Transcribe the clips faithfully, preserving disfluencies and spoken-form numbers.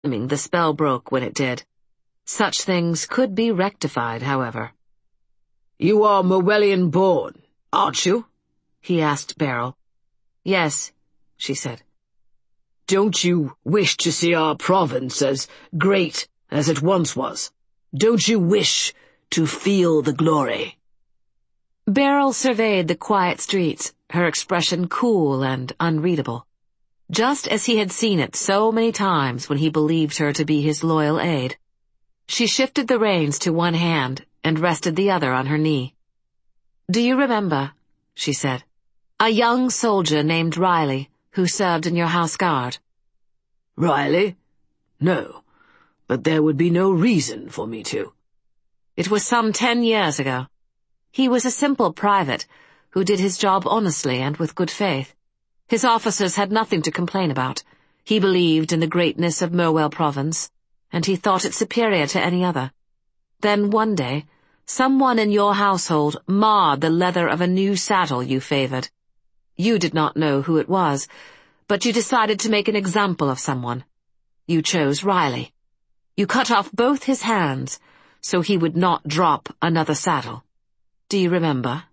mean, the spell broke when it did. Such things could be rectified, however. "You are Merwellian born, aren't you?" he asked Beryl. "Yes," she said. "Don't you wish to see our province as great as it once was? Don't you wish to feel the glory?" Beryl surveyed the quiet streets, her expression cool and unreadable, just as he had seen it so many times when he believed her to be his loyal aide. She shifted the reins to one hand and rested the other on her knee. "Do you remember," she said, "a young soldier named Riley who served in your house guard?" "Riley? No, but there would be no reason for me to." "It was some ten years ago. He was a simple private who did his job honestly and with good faith. His officers had nothing to complain about. He believed in the greatness of Merwell Province, and he thought it superior to any other. Then one day, someone in your household marred the leather of a new saddle you favored. You did not know who it was, but you decided to make an example of someone. You chose Riley. You cut off both his hands so he would not drop another saddle. Do you remember?"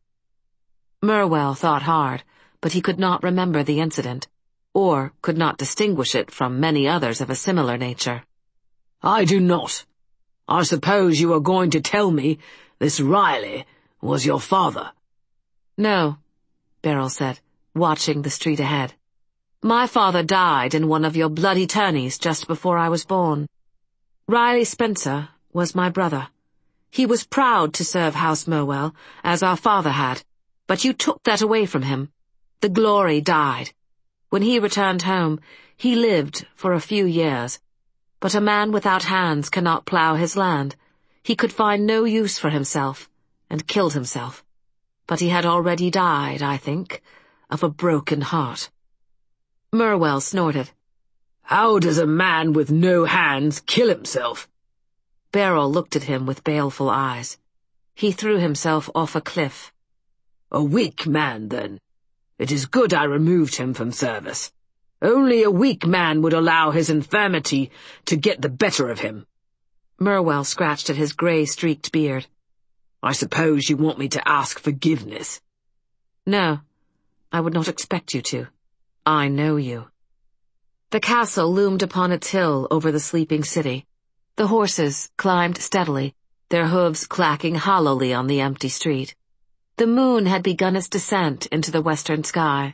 Merwell thought hard, but he could not remember the incident, or could not distinguish it from many others of a similar nature. "I do not. I suppose you are going to tell me this Riley was your father." "No," Beryl said, watching the street ahead. "My father died in one of your bloody tourneys just before I was born. Riley Spencer was my brother. He was proud to serve House Merwell, as our father had, but you took that away from him. The glory died. When he returned home, he lived for a few years. But a man without hands cannot plough his land. He could find no use for himself, and killed himself. But he had already died, I think, of a broken heart." Merwell snorted. "How does a man with no hands kill himself?" Beryl looked at him with baleful eyes. He threw himself off a cliff. "A weak man, then. It is good I removed him from service. Only a weak man would allow his infirmity to get the better of him." Merwell scratched at his grey-streaked beard. "I suppose you want me to ask forgiveness?" "No, I would not expect you to. I know you." The castle loomed upon its hill over the sleeping city. The horses climbed steadily, their hooves clacking hollowly on the empty street. The moon had begun its descent into the western sky.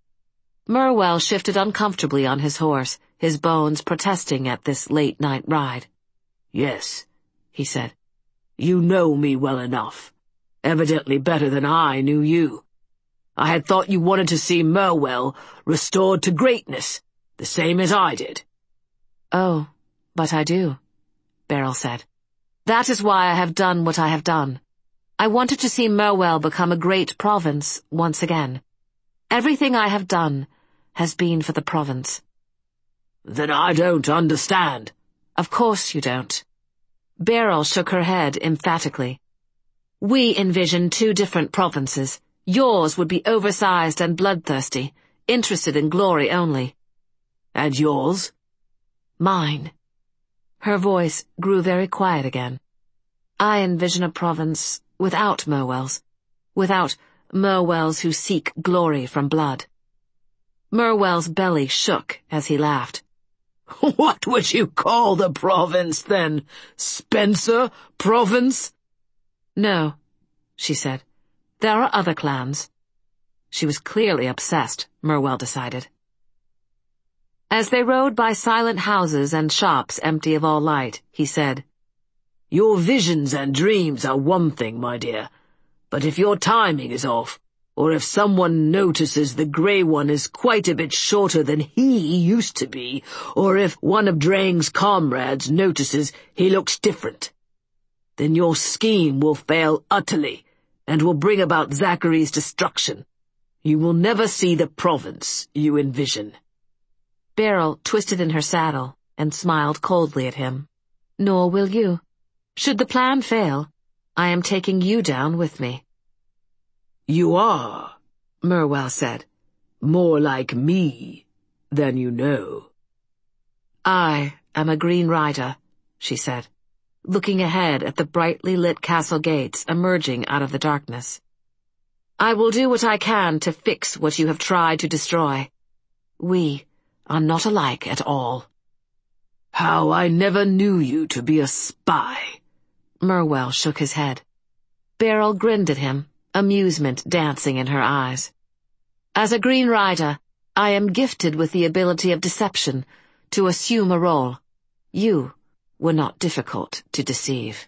Merwell shifted uncomfortably on his horse, his bones protesting at this late-night ride. "Yes," he said. "You know me well enough. Evidently better than I knew you. I had thought you wanted to see Merwell restored to greatness, the same as I did." "Oh, but I do," Beryl said. "That is why I have done what I have done. I wanted to see Merwell become a great province once again. Everything I have done has been for the province." "Then I don't understand." "Of course you don't." Beryl shook her head emphatically. "We envision two different provinces. Yours would be oversized and bloodthirsty, interested in glory only." "And yours?" "Mine." Her voice grew very quiet again. "I envision a province without Merwells, without Merwells who seek glory from blood." Merwell's belly shook as he laughed. "What would you call the province, then? Spencer Province?" "No," she said. "There are other clans." She was clearly obsessed, Merwell decided. As they rode by silent houses and shops empty of all light, he said, "Your visions and dreams are one thing, my dear, but if your timing is off, or if someone notices the Grey One is quite a bit shorter than he used to be, or if one of Draing's comrades notices he looks different, then your scheme will fail utterly and will bring about Zachary's destruction. You will never see the province you envision." Beryl twisted in her saddle and smiled coldly at him. "Nor will you. Should the plan fail, I am taking you down with me." "You are," Merwell said, "more like me than you know." "I am a Green Rider," she said, looking ahead at the brightly lit castle gates emerging out of the darkness. "I will do what I can to fix what you have tried to destroy. We are not alike at all." "How I never knew you to be a spy." Merwell shook his head. Beryl grinned at him, amusement dancing in her eyes. "As a Green Rider, I am gifted with the ability of deception, to assume a role. You were not difficult to deceive."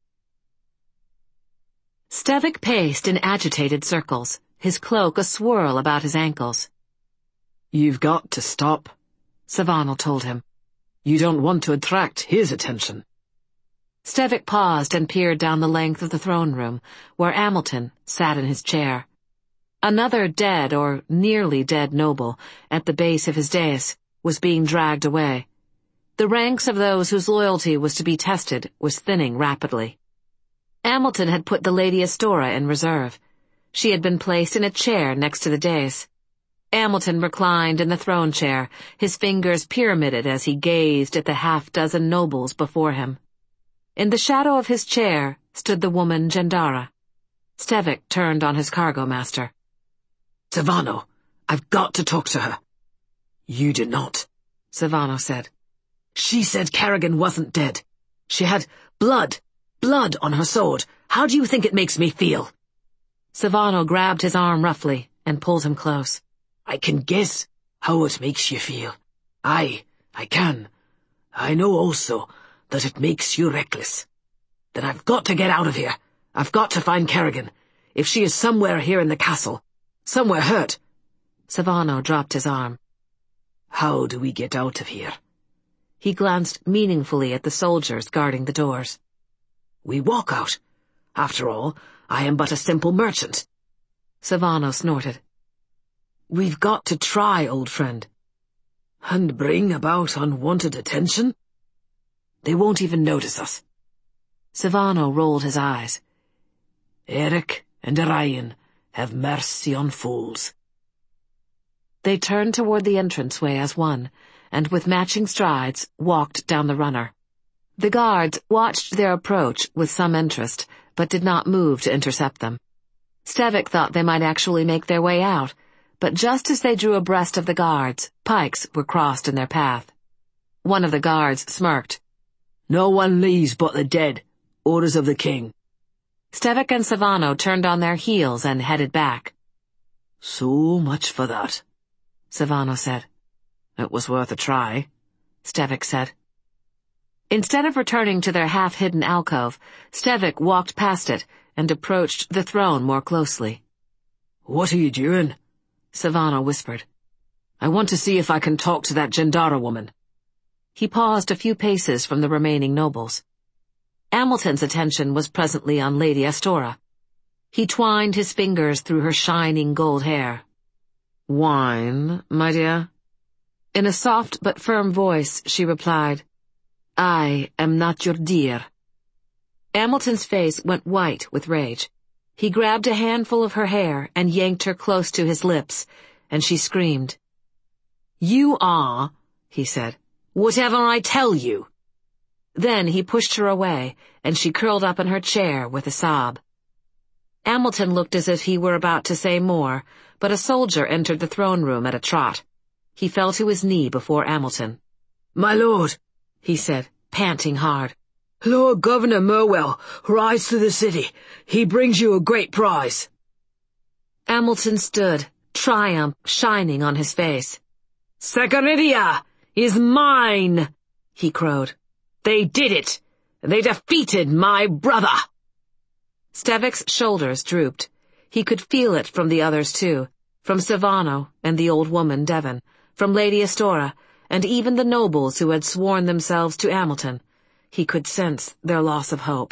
Stevik paced in agitated circles, his cloak a swirl about his ankles. "You've got to stop," Savanel told him. "You don't want to attract his attention." Stevik paused and peered down the length of the throne room, where Hamilton sat in his chair. Another dead or nearly dead noble, at the base of his dais, was being dragged away. The ranks of those whose loyalty was to be tested was thinning rapidly. Hamilton had put the Lady Astora in reserve. She had been placed in a chair next to the dais. Hamilton reclined in the throne chair, his fingers pyramided as he gazed at the half-dozen nobles before him. In the shadow of his chair stood the woman Jandara. Stevik turned on his cargo master. "Savanel, I've got to talk to her." "You did not," Savanel said. "She said Kerrigan wasn't dead. She had blood, blood on her sword. How do you think it makes me feel?" Savanel grabbed his arm roughly and pulled him close. "I can guess how it makes you feel. Aye, I can. I know also that it makes you reckless. Then I've got to get out of here. I've got to find Kerrigan. If she is somewhere here in the castle, somewhere hurt." Savanel dropped his arm. "How do we get out of here?" He glanced meaningfully at the soldiers guarding the doors. "We walk out. After all, I am but a simple merchant." Savanel snorted. "We've got to try, old friend." "And bring about unwanted attention?" "They won't even notice us." Savanel rolled his eyes. "Eric and Orion have mercy on fools." They turned toward the entranceway as one, and with matching strides walked down the runner. The guards watched their approach with some interest, but did not move to intercept them. Stevik thought they might actually make their way out, but just as they drew abreast of the guards, pikes were crossed in their path. One of the guards smirked. "No one leaves but the dead. Orders of the king." Stevik and Savanel turned on their heels and headed back. "So much for that," Savanel said. "It was worth a try," Stevik said. Instead of returning to their half-hidden alcove, Stevik walked past it and approached the throne more closely. "What are you doing?" Savanel whispered. "I want to see if I can talk to that Jandara woman." He paused a few paces from the remaining nobles. Hamilton's attention was presently on Lady Astora. He twined his fingers through her shining gold hair. "Wine, my dear?" In a soft but firm voice, she replied, "I am not your dear." Hamilton's face went white with rage. He grabbed a handful of her hair and yanked her close to his lips, and she screamed. "You are," he said, "whatever I tell you." Then he pushed her away, and she curled up in her chair with a sob. Hamilton looked as if he were about to say more, but a soldier entered the throne room at a trot. He fell to his knee before Hamilton. "My lord," he said, panting hard. "Lord Governor Merwell rides through the city. He brings you a great prize." Hamilton stood, triumph shining on his face. "Sekharidia is mine," he crowed. "They did it. They defeated my brother." Stevik's shoulders drooped. He could feel it from the others too, from Savanel and the old woman Devon, from Lady Astora, and even the nobles who had sworn themselves to Hamilton. He could sense their loss of hope.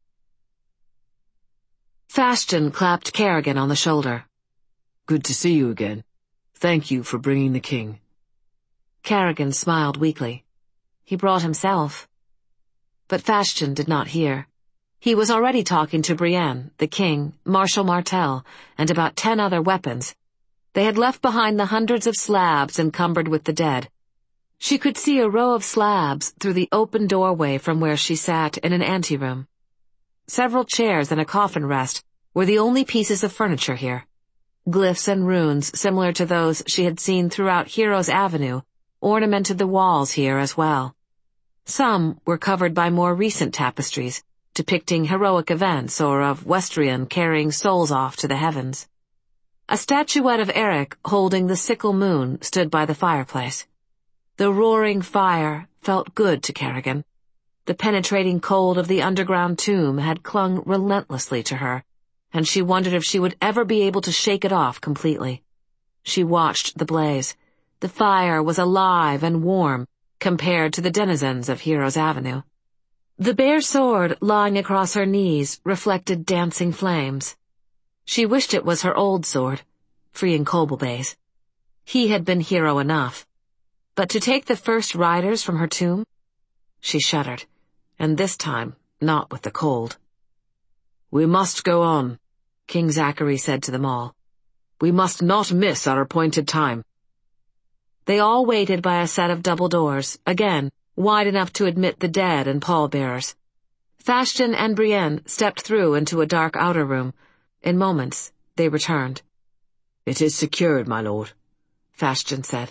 Fashton clapped Kerrigan on the shoulder. "Good to see you again. Thank you for bringing the king." Kerrigan smiled weakly. He brought himself. But Fashton did not hear. He was already talking to Brienne, the king, Marshal Martel, and about ten other weapons. They had left behind the hundreds of slabs encumbered with the dead. She could see a row of slabs through the open doorway from where she sat in an anteroom. Several chairs and a coffin rest were the only pieces of furniture here. Glyphs and runes similar to those she had seen throughout Heroes Avenue ornamented the walls here as well. Some were covered by more recent tapestries, depicting heroic events or of Westrian carrying souls off to the heavens. A statuette of Eric holding the sickle moon stood by the fireplace. The roaring fire felt good to Kerrigan. The penetrating cold of the underground tomb had clung relentlessly to her, and she wondered if she would ever be able to shake it off completely. She watched the blaze. The fire was alive and warm compared to the denizens of Heroes Avenue. The bare sword lying across her knees reflected dancing flames. She wished it was her old sword, freeing Cobalbays. He had been hero enough. But to take the first riders from her tomb? She shuddered, and this time not with the cold. "We must go on," King Zachary said to them all. "We must not miss our appointed time." They all waited by a set of double doors, again, wide enough to admit the dead and pallbearers. Fashton and Brienne stepped through into a dark outer room. In moments, they returned. "It is secured, my lord," Fashton said.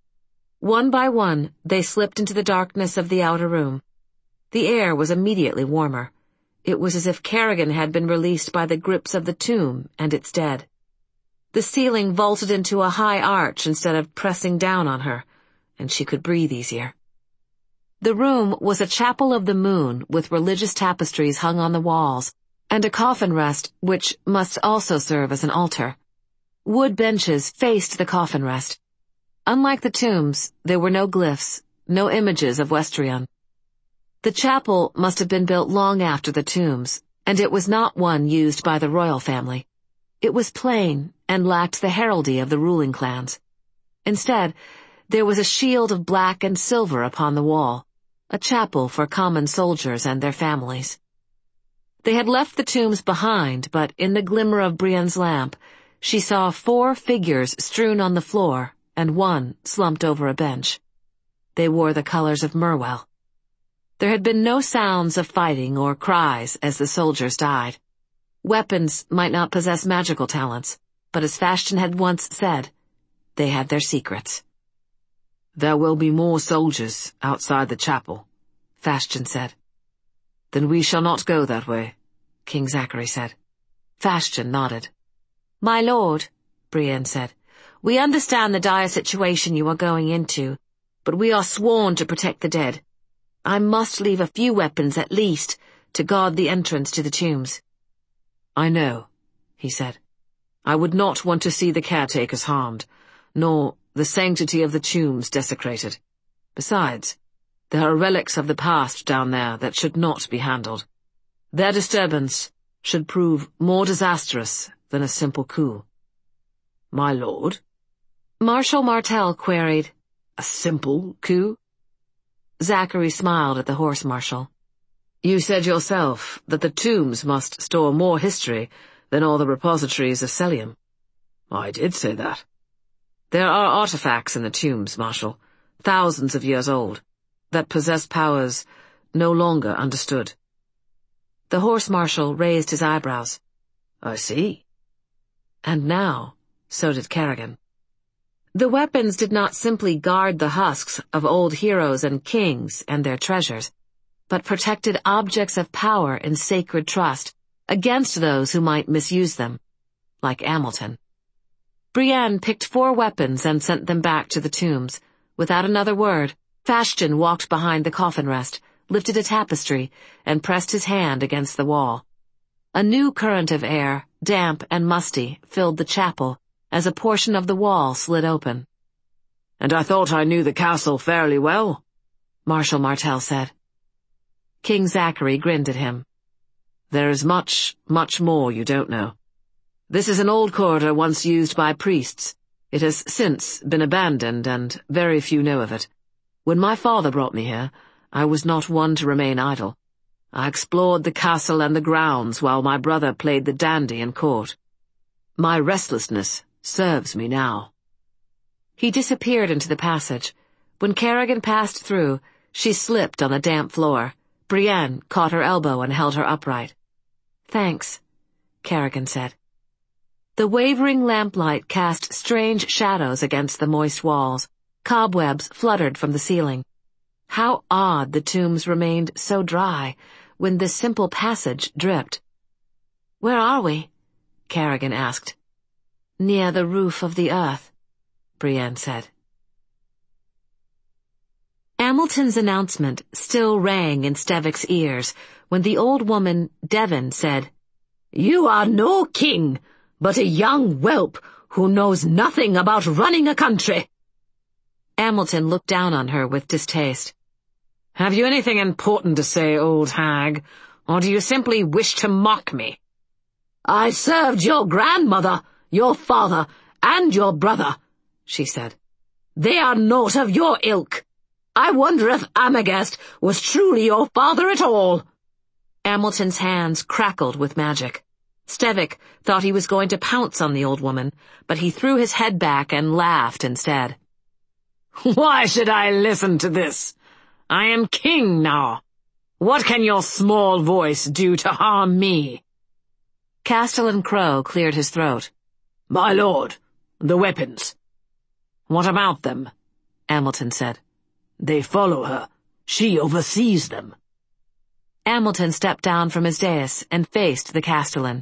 One by one, they slipped into the darkness of the outer room. The air was immediately warmer. It was as if Kerrigan had been released by the grips of the tomb and its dead. The ceiling vaulted into a high arch instead of pressing down on her, and she could breathe easier. The room was a chapel of the moon with religious tapestries hung on the walls, and a coffin rest which must also serve as an altar. Wood benches faced the coffin rest. Unlike the tombs, there were no glyphs, no images of Westrian. The chapel must have been built long after the tombs, and it was not one used by the royal family. It was plain and lacked the heraldry of the ruling clans. Instead, there was a shield of black and silver upon the wall, a chapel for common soldiers and their families. They had left the tombs behind, but in the glimmer of Brienne's lamp, she saw four figures strewn on the floor and one slumped over a bench. They wore the colors of Merwell. There had been no sounds of fighting or cries as the soldiers died. Weapons might not possess magical talents, but as Fashton had once said, they had their secrets. "There will be more soldiers outside the chapel," Fashton said. "Then we shall not go that way," King Zachary said. Fashton nodded. "My lord," Brienne said, "we understand the dire situation you are going into, but we are sworn to protect the dead. I must leave a few weapons at least to guard the entrance to the tombs." "I know," he said. "I would not want to see the caretakers harmed, nor the sanctity of the tombs desecrated. Besides, there are relics of the past down there that should not be handled. Their disturbance should prove more disastrous than a simple coup." "My lord?" Marshal Martel queried. "A simple coup?" Zachary smiled at the horse-marshal. "You said yourself that the tombs must store more history than all the repositories of Sellium." "I did say that." "There are artifacts in the tombs, Marshal, thousands of years old, that possess powers no longer understood." The horse-marshal raised his eyebrows. "I see." And now, so did Kerrigan. The weapons did not simply guard the husks of old heroes and kings and their treasures, but protected objects of power in sacred trust against those who might misuse them, like Hamilton. Brienne picked four weapons and sent them back to the tombs. Without another word, Fashton walked behind the coffin rest, lifted a tapestry, and pressed his hand against the wall. A new current of air, damp and musty, filled the chapel as a portion of the wall slid open. "And I thought I knew the castle fairly well," Marshal Martel said. King Zachary grinned at him. "There is much, much more you don't know. This is an old corridor once used by priests. It has since been abandoned, and very few know of it. When my father brought me here, I was not one to remain idle. I explored the castle and the grounds while my brother played the dandy in court. My restlessness serves me now." He disappeared into the passage. When Kerrigan passed through, she slipped on the damp floor. Brienne caught her elbow and held her upright. "Thanks," Kerrigan said. The wavering lamplight cast strange shadows against the moist walls. Cobwebs fluttered from the ceiling. How odd the tombs remained so dry when this simple passage dripped. "Where are we?" Kerrigan asked. "Near the roof of the earth," Brienne said. Hamilton's announcement still rang in Stevik's ears when the old woman, Devon, said, "You are no king, but a young whelp who knows nothing about running a country." Hamilton looked down on her with distaste. "Have you anything important to say, old hag, or do you simply wish to mock me?" "I served your grandmother, your father, and your brother," she said. "They are not of your ilk. I wonder if Amagast was truly your father at all." Hamilton's hands crackled with magic. Stevik thought he was going to pounce on the old woman, but he threw his head back and laughed instead. "Why should I listen to this? I am king now. What can your small voice do to harm me?" Castellan Crowe cleared his throat. "My lord, the weapons." "What about them?" Hamilton said. "They follow her. She oversees them." Hamilton stepped down from his dais and faced the Castellan.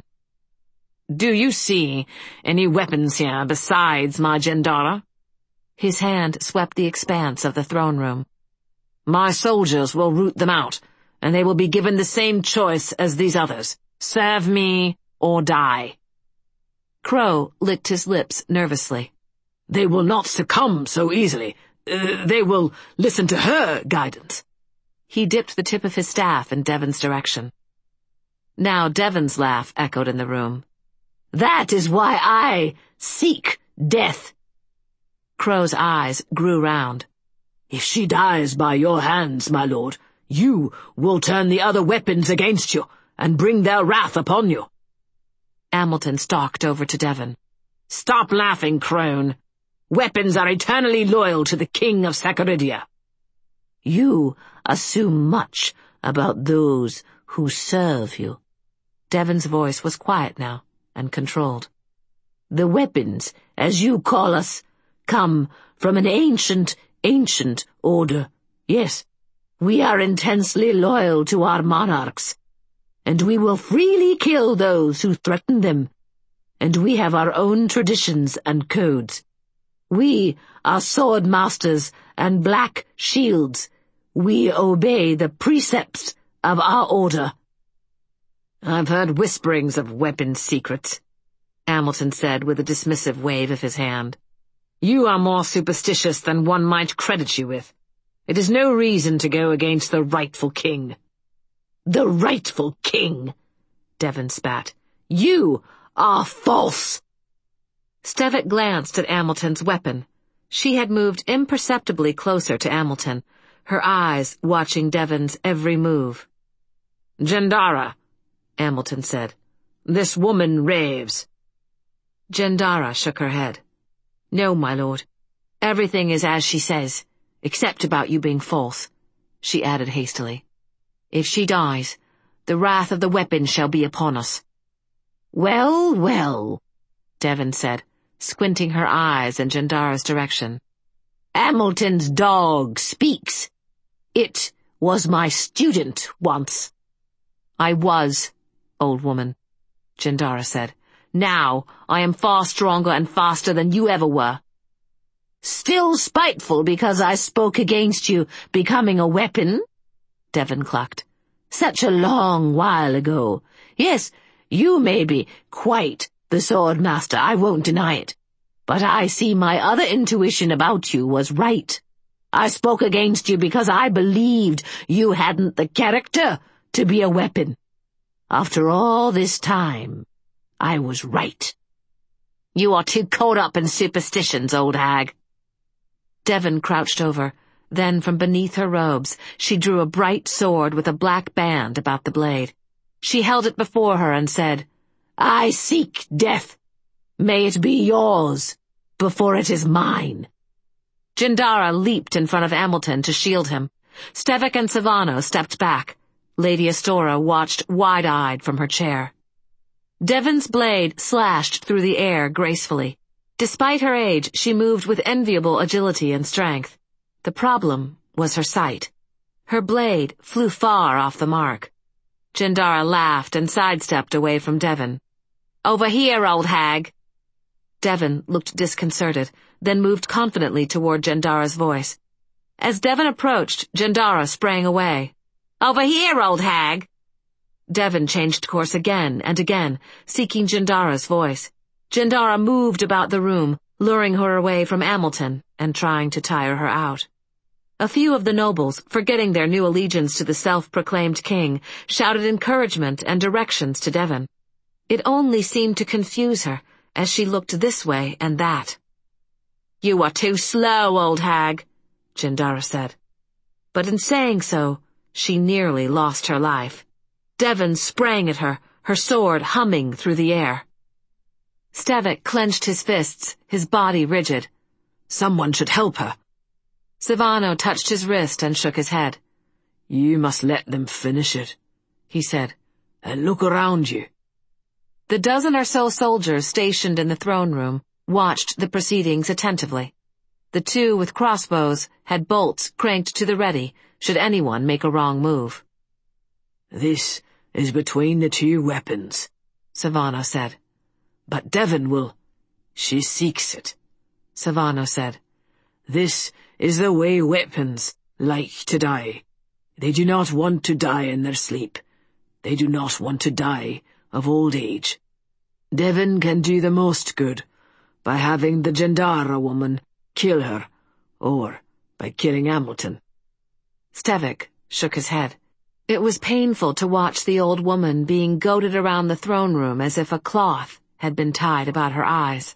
"Do you see any weapons here besides my Jendara?" His hand swept the expanse of the throne room. "My soldiers will root them out, and they will be given the same choice as these others. Serve me or die." Crowe licked his lips nervously. "They will not succumb so easily. Uh, they will listen to her guidance." He dipped the tip of his staff in Devon's direction. Now Devon's laugh echoed in the room. "That is why I seek death." Crowe's eyes grew round. "If she dies by your hands, my lord, you will turn the other weapons against you and bring their wrath upon you." Hamilton stalked over to Devon. "Stop laughing, crone. Weapons are eternally loyal to the king of Sacaridia." "You assume much about those who serve you." Devon's voice was quiet now and controlled. "The weapons, as you call us, come from an ancient, ancient order. Yes, we are intensely loyal to our monarchs, and we will freely kill those who threaten them, and we have our own traditions and codes. We are sword masters and black shields. We obey the precepts of our order." "I've heard whisperings of weapon secrets," Hamilton said with a dismissive wave of his hand. "You are more superstitious than one might credit you with. It is no reason to go against the rightful king." "The rightful king," Devon spat. "You are false." Stevik glanced at Hamilton's weapon. She had moved imperceptibly closer to Hamilton, her eyes watching Devon's every move. "Jendara," Hamilton said. "This woman raves." Jendara shook her head. "No, my lord. Everything is as she says, except about you being false," she added hastily. "If she dies, the wrath of the weapon shall be upon us." "Well, well," Devon said, squinting her eyes in Jendara's direction. "Hamilton's dog speaks. It was my student once." "I was, old woman," Jendara said. "Now I am far stronger and faster than you ever were." "Still spiteful because I spoke against you becoming a weapon?" Devon clucked. "Such a long while ago. Yes, you may be quite the sword master, I won't deny it. But I see my other intuition about you was right. I spoke against you because I believed you hadn't the character to be a weapon. After all this time, I was right." "You are too caught up in superstitions, old hag." Devon crouched over. Then from beneath her robes she drew a bright sword with a black band about the blade. She held it before her and said, "I seek death. May it be yours before it is mine." Jindara leaped in front of Hamilton to shield him. Stevik and Savano stepped back. Lady Astora watched wide-eyed from her chair. Devon's blade slashed through the air gracefully. Despite her age, she moved with enviable agility and strength. The problem was her sight. Her blade flew far off the mark. Jindara laughed and sidestepped away from Devon. "Over here, old hag." Devon looked disconcerted, then moved confidently toward Jindara's voice. As Devon approached, Jindara sprang away. "Over here, old hag." Devon changed course again and again, seeking Jindara's voice. Jindara moved about the room, luring her away from Hamilton and trying to tire her out. A few of the nobles, forgetting their new allegiance to the self-proclaimed king, shouted encouragement and directions to Devon. It only seemed to confuse her as she looked this way and that. "You are too slow, old hag," Jindara said. But in saying so, she nearly lost her life. Devon sprang at her, her sword humming through the air. Stevik clenched his fists, his body rigid. "Someone should help her." Savano touched his wrist and shook his head. "You must let them finish it," he said, "and look around you." The dozen or so soldiers stationed in the throne room watched the proceedings attentively. The two with crossbows had bolts cranked to the ready, should anyone make a wrong move. "This is between the two weapons," Savano said. "But Devon will—" "She seeks it," Savano said. "This is the way weapons like to die. They do not want to die in their sleep. They do not want to die of old age. Devon can do the most good by having the Jindara woman kill her, or by killing Hamilton." Stevik shook his head. It was painful to watch the old woman being goaded around the throne room as if a cloth had been tied about her eyes.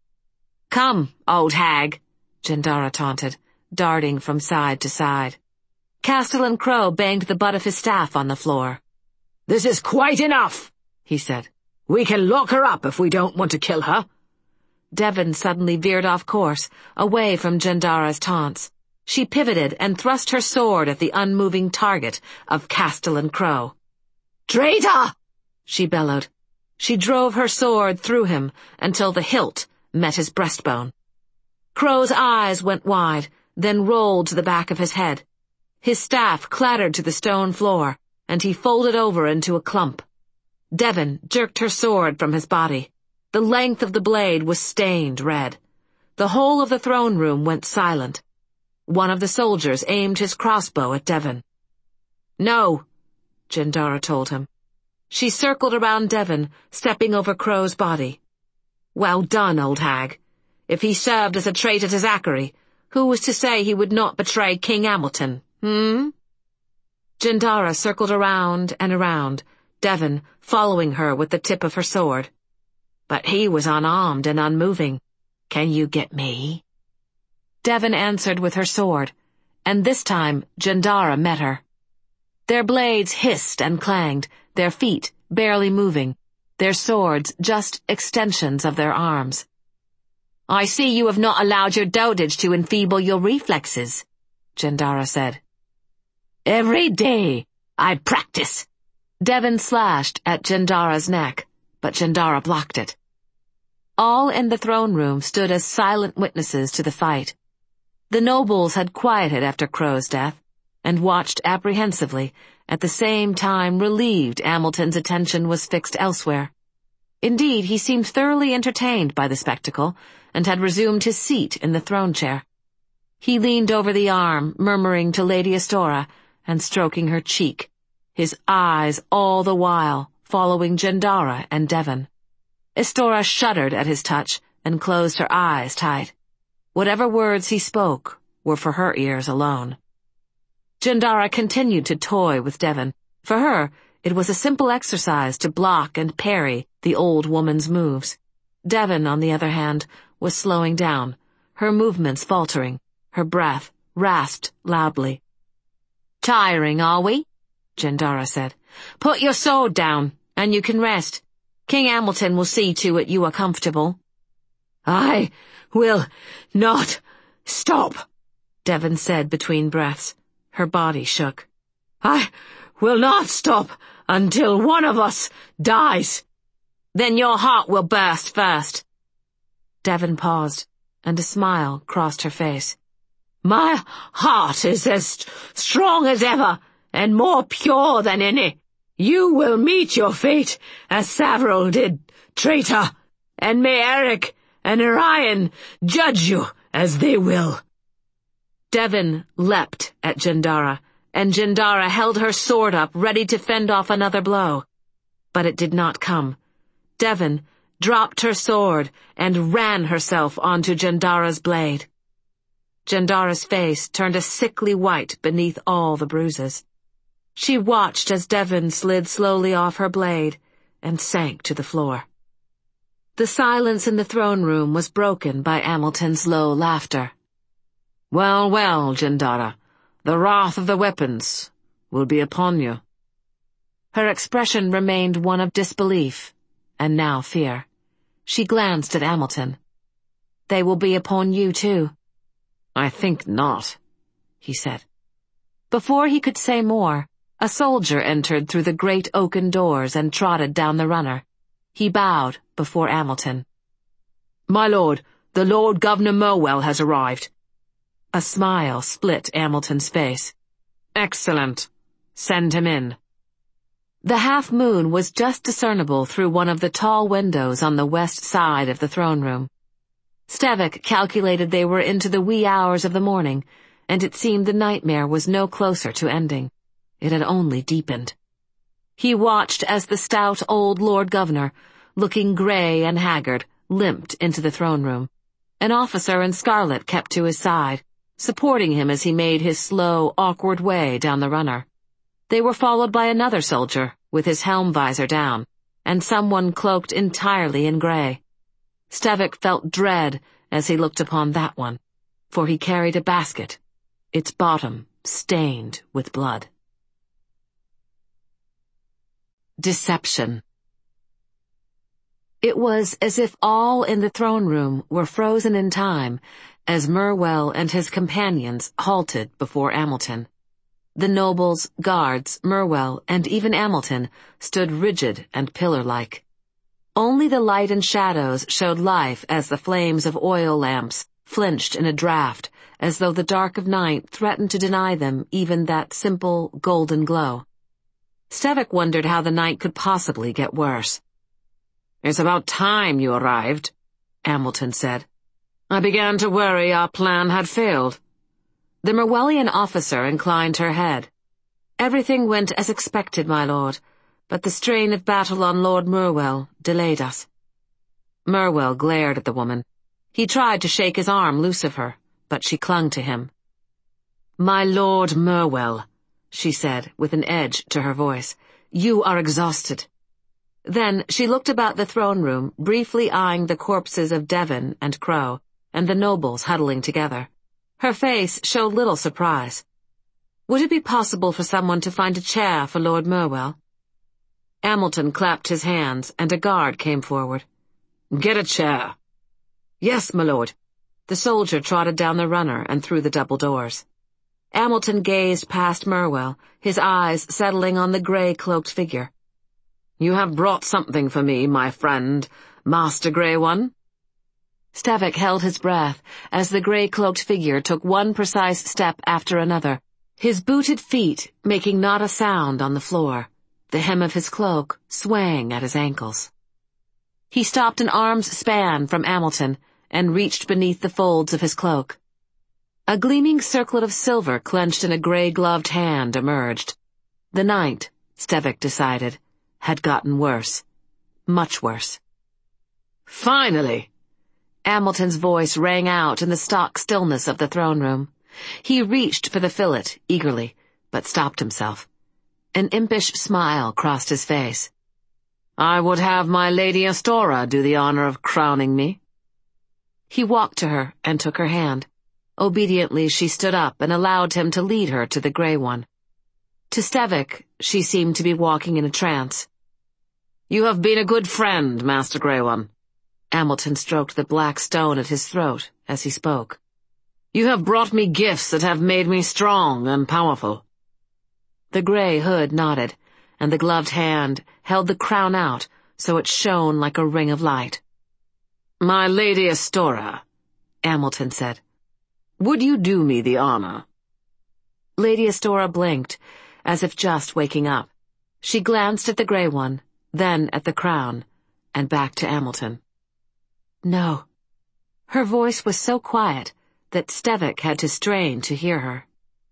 "Come, old hag," Jindara taunted, darting from side to side. Castellan Crowe banged the butt of his staff on the floor. "This is quite enough," he said. "We can lock her up if we don't want to kill her." Devon suddenly veered off course, away from Jindara's taunts. She pivoted and thrust her sword at the unmoving target of Castellan Crowe. "Traitor!" she bellowed. She drove her sword through him until the hilt met his breastbone. Crowe's eyes went wide, then rolled to the back of his head. His staff clattered to the stone floor, and he folded over into a clump. Devon jerked her sword from his body. The length of the blade was stained red. The whole of the throne room went silent. One of the soldiers aimed his crossbow at Devon. "No," Jindara told him. She circled around Devon, stepping over Crowe's body. "Well done, old hag. If he served as a traitor to Zachary, who was to say he would not betray King Hamilton, hmm?" Jindara circled around and around, Devon following her with the tip of her sword. "But he was unarmed and unmoving. Can you get me?" Devon answered with her sword, and this time Jindara met her. Their blades hissed and clanged, their feet barely moving, their swords just extensions of their arms. "I see you have not allowed your dotage to enfeeble your reflexes," Jindara said. "Every day I practice." Devon slashed at Jindara's neck, but Jindara blocked it. All in the throne room stood as silent witnesses to the fight. The nobles had quieted after Crowe's death, and watched apprehensively, at the same time relieved Hamilton's attention was fixed elsewhere. Indeed, he seemed thoroughly entertained by the spectacle, and had resumed his seat in the throne chair. He leaned over the arm, murmuring to Lady Astora, and stroking her cheek, his eyes all the while following Jindara and Devon. Astora shuddered at his touch and closed her eyes tight. Whatever words he spoke were for her ears alone. Jindara continued to toy with Devon. For her, it was a simple exercise to block and parry the old woman's moves. Devon, on the other hand, was slowing down, her movements faltering, her breath rasped loudly. "Tiring, are we?" Jindara said. "Put your sword down, and you can rest. King Hamilton will see to it you are comfortable." "I will not stop," Devon said between breaths. Her body shook. I will not stop until one of us dies. Then your heart will burst first. Devon paused, and a smile crossed her face. My heart is as strong as ever, and more pure than any. You will meet your fate, as Savril did, traitor, and may Eric and Orion judge you as they will. Devon leapt at Jandara, and Jandara held her sword up, ready to fend off another blow. But it did not come. Devon dropped her sword and ran herself onto Jandara's blade. Jandara's face turned a sickly white beneath all the bruises. She watched as Devon slid slowly off her blade and sank to the floor. The silence in the throne room was broken by Hamilton's low laughter. Well, well, Jandara, the wrath of the weapons will be upon you. Her expression remained one of disbelief, and now fear. She glanced at Hamilton. They will be upon you, too. I think not, he said. Before he could say more, a soldier entered through the great oaken doors and trotted down the runner. He bowed before Hamilton. My lord, the Lord Governor Merwell has arrived. A smile split Hamilton's face. Excellent. Send him in. The half-moon was just discernible through one of the tall windows on the west side of the throne room. Stevik calculated they were into the wee hours of the morning, and it seemed the nightmare was no closer to ending. It had only deepened. He watched as the stout old Lord Governor, looking grey and haggard, limped into the throne room. An officer in scarlet kept to his side, supporting him as he made his slow, awkward way down the runner. They were followed by another soldier, with his helm visor down, and someone cloaked entirely in grey. Stevik felt dread as he looked upon that one, for he carried a basket, its bottom stained with blood. Deception. It was as if all in the throne room were frozen in time as Merwell and his companions halted before Hamilton. The nobles, guards, Merwell, and even Hamilton stood rigid and pillar-like. Only the light and shadows showed life as the flames of oil lamps flinched in a draught, as though the dark of night threatened to deny them even that simple, golden glow. Stevik wondered how the night could possibly get worse. It's about time you arrived, Hamilton said. I began to worry our plan had failed. The Merwellian officer inclined her head. Everything went as expected, my lord, but the strain of battle on Lord Merwell delayed us. Merwell glared at the woman. He tried to shake his arm loose of her, but she clung to him. My Lord Merwell, she said, with an edge to her voice, you are exhausted. Then she looked about the throne room, briefly eyeing the corpses of Devon and Crow, and the nobles huddling together. Her face showed little surprise. Would it be possible for someone to find a chair for Lord Merwell? Hamilton clapped his hands, and a guard came forward. Get a chair. Yes, my lord. The soldier trotted down the runner and through the double doors. Hamilton gazed past Merwell, his eyes settling on the grey-cloaked figure. You have brought something for me, my friend, Master Grey One? Stevik held his breath as the grey-cloaked figure took one precise step after another, his booted feet making not a sound on the floor, the hem of his cloak swaying at his ankles. He stopped an arm's span from Hamilton and reached beneath the folds of his cloak. A gleaming circlet of silver clenched in a grey-gloved hand emerged. The night, Stevik decided, had gotten worse. Much worse. Finally! Hamilton's voice rang out in the stock stillness of the throne room. He reached for the fillet, eagerly, but stopped himself. An impish smile crossed his face. I would have my Lady Astora do the honor of crowning me. He walked to her and took her hand. Obediently she stood up and allowed him to lead her to the Grey One. To Stevik, she seemed to be walking in a trance. You have been a good friend, Master Grey One. Hamilton stroked the black stone at his throat as he spoke. You have brought me gifts that have made me strong and powerful." The grey hood nodded, and the gloved hand held the crown out so it shone like a ring of light. "My Lady Astora," Amilton said, "would you do me the honor?" Lady Astora blinked, as if just waking up. She glanced at the grey one, then at the crown, and back to Amilton. "No." Her voice was so quiet that Stevik had to strain to hear her.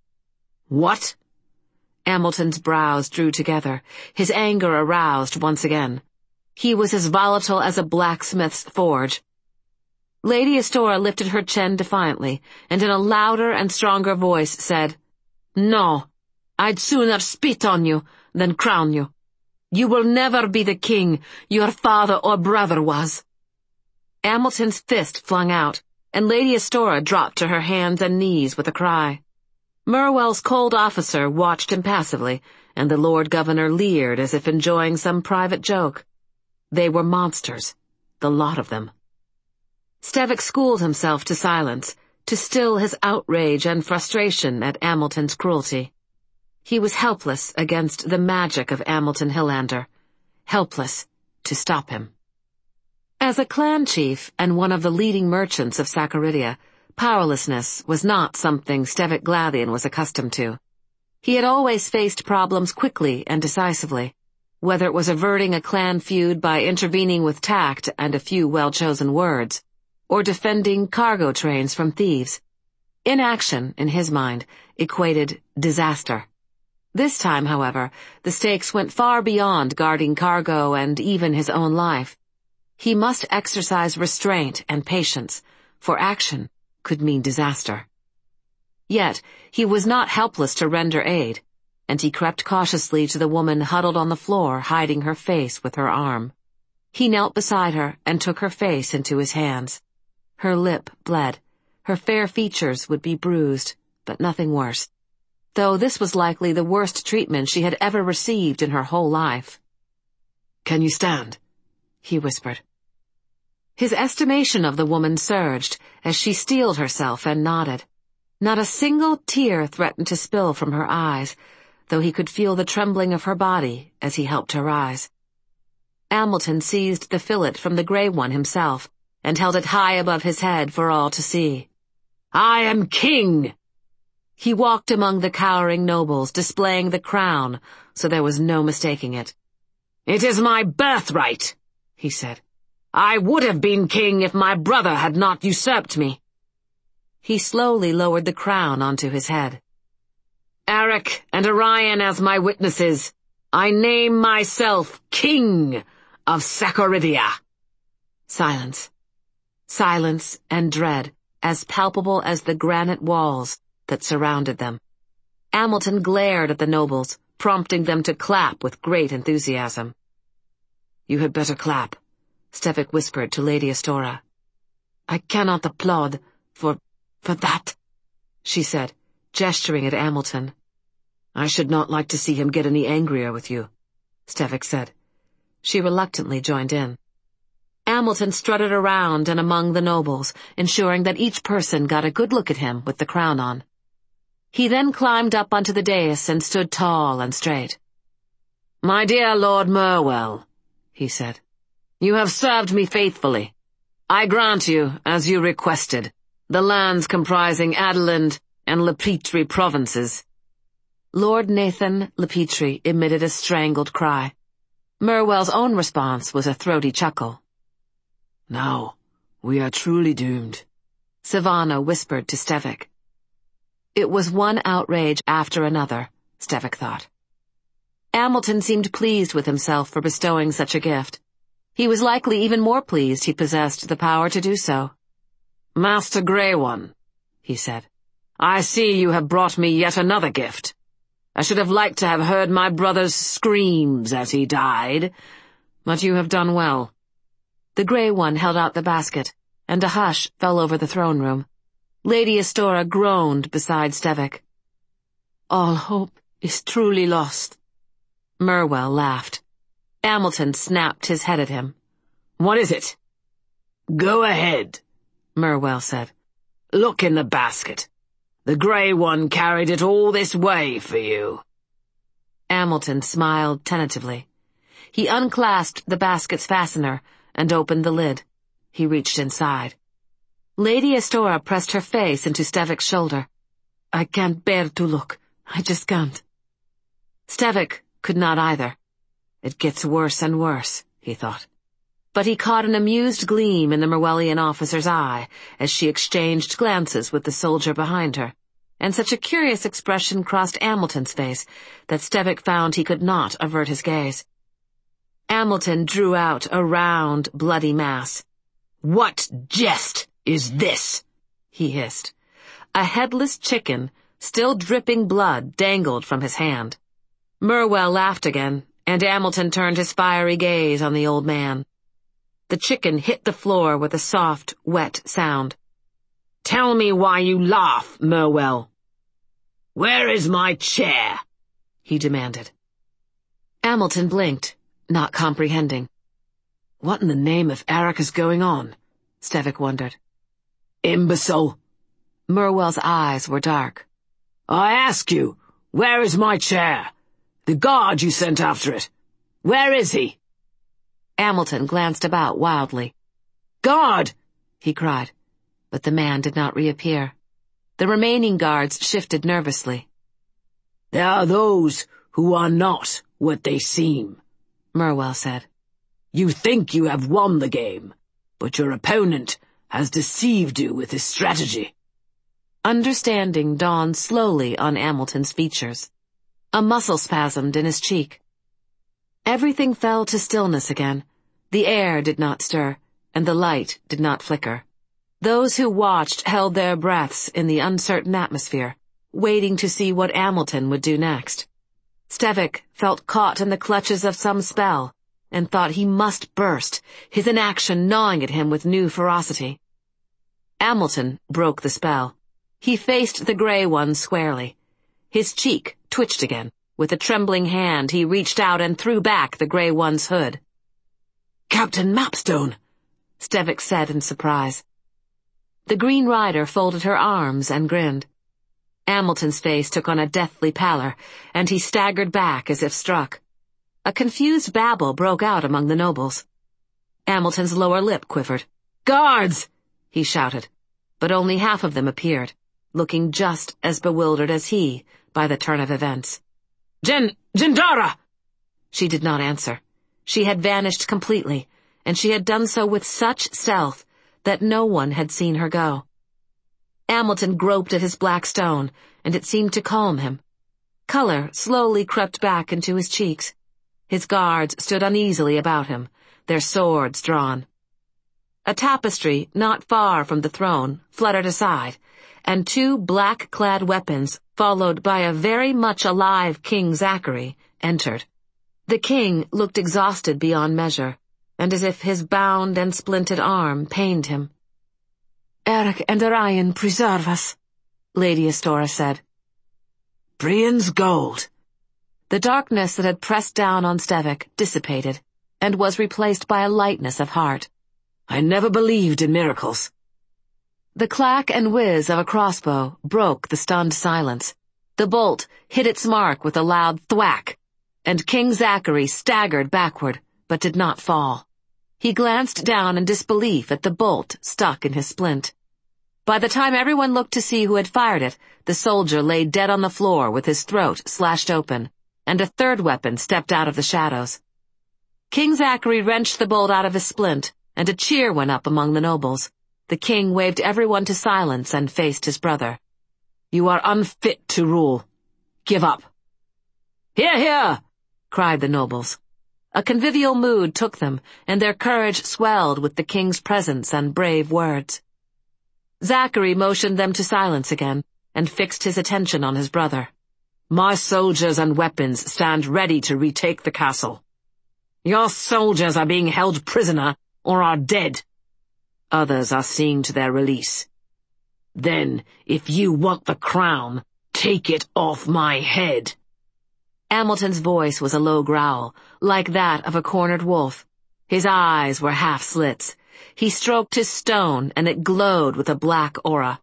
"What?" Amilton's brows drew together, his anger aroused once again. He was as volatile as a blacksmith's forge. Lady Astora lifted her chin defiantly, and in a louder and stronger voice said, "No, I'd sooner spit on you than crown you. You will never be the king your father or brother was." Amilton's fist flung out, and Lady Astora dropped to her hands and knees with a cry. Merwell's cold officer watched impassively, and the Lord Governor leered as if enjoying some private joke. They were monsters, the lot of them. Stevik schooled himself to silence, to still his outrage and frustration at Amilton's cruelty. He was helpless against the magic of Amilton Hillander, helpless to stop him. As a clan chief and one of the leading merchants of Saccaridia, powerlessness was not something Stevik Glathian was accustomed to. He had always faced problems quickly and decisively, whether it was averting a clan feud by intervening with tact and a few well-chosen words, or defending cargo trains from thieves. Inaction, in his mind, equated disaster. This time, however, the stakes went far beyond guarding cargo and even his own life. He must exercise restraint and patience, for action could mean disaster. Yet, he was not helpless to render aid, and he crept cautiously to the woman huddled on the floor, hiding her face with her arm. He knelt beside her and took her face into his hands. Her lip bled. Her fair features would be bruised, but nothing worse, though this was likely the worst treatment she had ever received in her whole life. "Can you stand?" he whispered. His estimation of the woman surged as she steeled herself and nodded. Not a single tear threatened to spill from her eyes, though he could feel the trembling of her body as he helped her rise. Amilton seized the fillet from the grey one himself and held it high above his head for all to see. "I am king!" He walked among the cowering nobles, displaying the crown, so there was no mistaking it. "It is my birthright," he said. "I would have been king if my brother had not usurped me." He slowly lowered the crown onto his head. "Eric and Orion as my witnesses, I name myself King of Saccaridia." Silence. Silence and dread, as palpable as the granite walls that surrounded them. Amilton glared at the nobles, prompting them to clap with great enthusiasm. "You had better clap," Stevik whispered to Lady Astora. "I cannot applaud for, for that," she said, gesturing at Amilton. "I should not like to see him get any angrier with you," Stevik said. She reluctantly joined in. Amilton strutted around and among the nobles, ensuring that each person got a good look at him with the crown on. He then climbed up onto the dais and stood tall and straight. "My dear Lord Merwell," he said, "you have served me faithfully. I grant you, as you requested, the lands comprising Adeland and Lepetri provinces." Lord Nathan Lepetri emitted a strangled cry. Merwell's own response was a throaty chuckle. "Now, we are truly doomed," Savannah whispered to Stevik. It was one outrage after another, Stevik thought. Amilton seemed pleased with himself for bestowing such a gift. He was likely even more pleased he possessed the power to do so. "Master Grey One," he said, "I see you have brought me yet another gift. I should have liked to have heard my brother's screams as he died, but you have done well." The Grey One held out the basket, and a hush fell over the throne room. Lady Astora groaned beside Stevik. "All hope is truly lost." Merwell laughed. Amilton snapped his head at him. "What is it?" "Go ahead," Merwell said. Look in the basket. The grey one carried it all this way for you." Hamilton smiled tentatively. He unclasped the basket's fastener and opened the lid. He reached inside. Lady Astora pressed her face into Stevik's shoulder. "I can't bear to look. I just can't." Stevik could not either. It gets worse and worse, he thought. But he caught an amused gleam in the Merwellian officer's eye as she exchanged glances with the soldier behind her, and such a curious expression crossed Hamilton's face that Stevik found he could not avert his gaze. Hamilton drew out a round, bloody mass. "What jest is this?" he hissed. A headless chicken, still dripping blood, dangled from his hand. Merwell laughed again, and Hamilton turned his fiery gaze on the old man. The chicken hit the floor with a soft, wet sound. "Tell me why you laugh, Merwell." "Where is my chair?" he demanded. Hamilton blinked, not comprehending. What in the name of Arak is going on? Stevik wondered. "Imbecile!" Merwell's eyes were dark. "I ask you, where is my chair? The guard you sent after it. Where is he?" Hamilton glanced about wildly. "Guard!" he cried, but the man did not reappear. The remaining guards shifted nervously. "There are those who are not what they seem," Merwell said. "You think you have won the game, but your opponent has deceived you with his strategy." Understanding dawned slowly on Hamilton's features. A muscle spasmed in his cheek. Everything fell to stillness again. The air did not stir, and the light did not flicker. Those who watched held their breaths in the uncertain atmosphere, waiting to see what Hamilton would do next. Stevik felt caught in the clutches of some spell, and thought he must burst, his inaction gnawing at him with new ferocity. Hamilton broke the spell. He faced the grey one squarely. His cheek twitched again. With a trembling hand, he reached out and threw back the grey one's hood. "Captain Mapstone," Stevik said in surprise. The Green Rider folded her arms and grinned. Hamilton's face took on a deathly pallor, and he staggered back as if struck. A confused babble broke out among the nobles. Hamilton's lower lip quivered. "Guards!" he shouted, but only half of them appeared, looking just as bewildered as he by the turn of events. Jen, Jendara! She did not answer. She had vanished completely, and she had done so with such stealth that no one had seen her go. Hamilton groped at his black stone, and it seemed to calm him. Color slowly crept back into his cheeks. His guards stood uneasily about him, their swords drawn. A tapestry not far from the throne fluttered aside, and two black-clad weapons, followed by a very much alive King Zachary, entered. The king looked exhausted beyond measure, and as if his bound and splinted arm pained him. "Arak and Orion preserve us," Lady Astora said. "Brien's gold." The darkness that had pressed down on Stevik dissipated, and was replaced by a lightness of heart. "I never believed in miracles." The clack and whiz of a crossbow broke the stunned silence. The bolt hit its mark with a loud thwack, and King Zachary staggered backward, but did not fall. He glanced down in disbelief at the bolt stuck in his splint. By the time everyone looked to see who had fired it, the soldier lay dead on the floor with his throat slashed open, and a third weapon stepped out of the shadows. King Zachary wrenched the bolt out of his splint, and a cheer went up among the nobles. The king waved everyone to silence and faced his brother. "You are unfit to rule. Give up." "Hear, hear!" cried the nobles. A convivial mood took them, and their courage swelled with the king's presence and brave words. Zachary motioned them to silence again, and fixed his attention on his brother. "My soldiers and weapons stand ready to retake the castle. Your soldiers are being held prisoner or are dead. Others are seeing to their release. Then, if you want the crown, take it off my head." Hamilton's voice was a low growl, like that of a cornered wolf. His eyes were half slits. He stroked his stone, and it glowed with a black aura.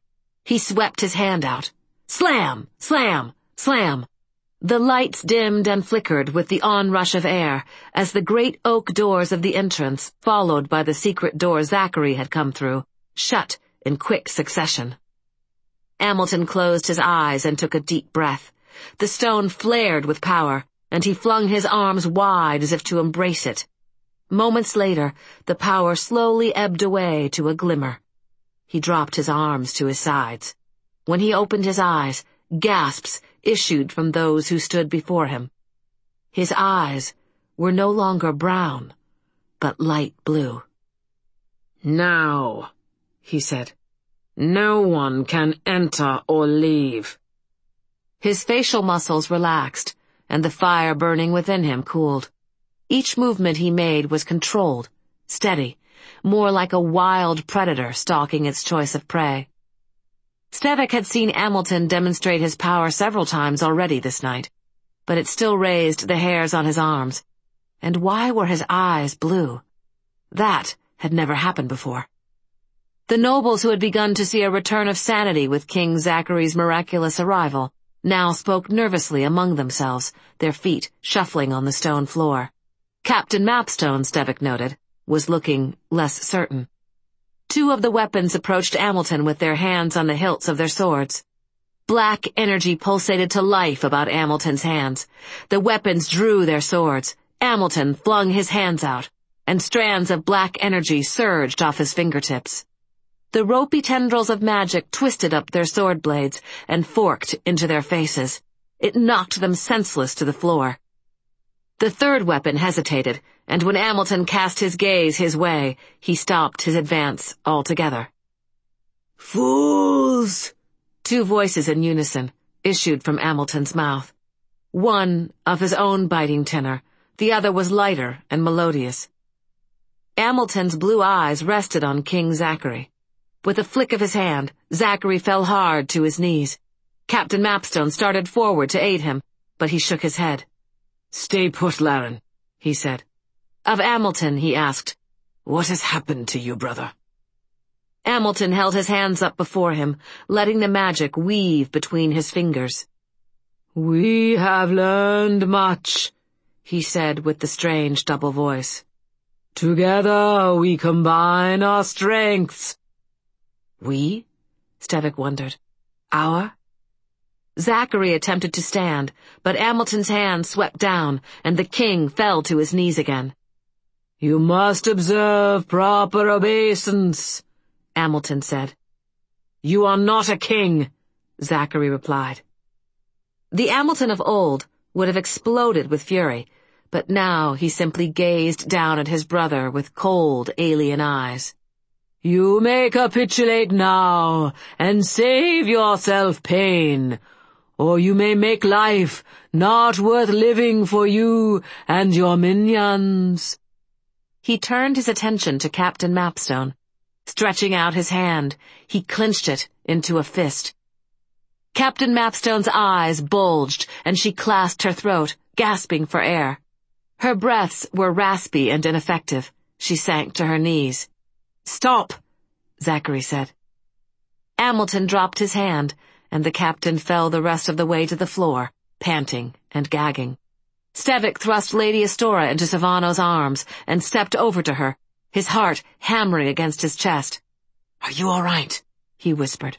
He swept his hand out. Slam! Slam! Slam! The lights dimmed and flickered with the onrush of air as the great oak doors of the entrance, followed by the secret door Zachary had come through, shut in quick succession. Hamilton closed his eyes and took a deep breath. The stone flared with power, and he flung his arms wide as if to embrace it. Moments later, the power slowly ebbed away to a glimmer. He dropped his arms to his sides. When he opened his eyes, gasps issued from those who stood before him. His eyes were no longer brown, but light blue. "Now," he said, "no one can enter or leave." His facial muscles relaxed, and the fire burning within him cooled. Each movement he made was controlled, steady, more like a wild predator stalking its choice of prey. Stevik had seen Hamilton demonstrate his power several times already this night, but it still raised the hairs on his arms. And why were his eyes blue? That had never happened before. The nobles who had begun to see a return of sanity with King Zachary's miraculous arrival now spoke nervously among themselves, their feet shuffling on the stone floor. Captain Mapstone, Stevik noted, was looking less certain. Two of the weapons approached Hamilton with their hands on the hilts of their swords. Black energy pulsated to life about Hamilton's hands. The weapons drew their swords. Hamilton flung his hands out, and strands of black energy surged off his fingertips. The ropey tendrils of magic twisted up their sword blades and forked into their faces. It knocked them senseless to the floor. The third weapon hesitated, and when Hamilton cast his gaze his way, he stopped his advance altogether. "Fools!" Two voices in unison issued from Hamilton's mouth. One of his own biting tenor, the other was lighter and melodious. Hamilton's blue eyes rested on King Zachary. With a flick of his hand, Zachary fell hard to his knees. Captain Mapstone started forward to aid him, but he shook his head. "Stay put, Laren," he said. Of Hamilton, he asked, "What has happened to you, brother?" Hamilton held his hands up before him, letting the magic weave between his fingers. "We have learned much," he said with the strange double voice. "Together we combine our strengths." We? Stevik wondered. Our? Zachary attempted to stand, but Hamilton's hand swept down, and the king fell to his knees again. "You must observe proper obeisance," Hamilton said. "You are not a king," Zachary replied. The Hamilton of old would have exploded with fury, but now he simply gazed down at his brother with cold, alien eyes. "You may capitulate now and save yourself pain, or you may make life not worth living for you and your minions." He turned his attention to Captain Mapstone. Stretching out his hand, he clenched it into a fist. Captain Mapstone's eyes bulged, and she clasped her throat, gasping for air. Her breaths were raspy and ineffective. She sank to her knees. "Stop," Zachary said. Hamilton dropped his hand, and the captain fell the rest of the way to the floor, panting and gagging. Stevik thrust Lady Astora into Savano's arms and stepped over to her, his heart hammering against his chest. "Are you all right?" he whispered.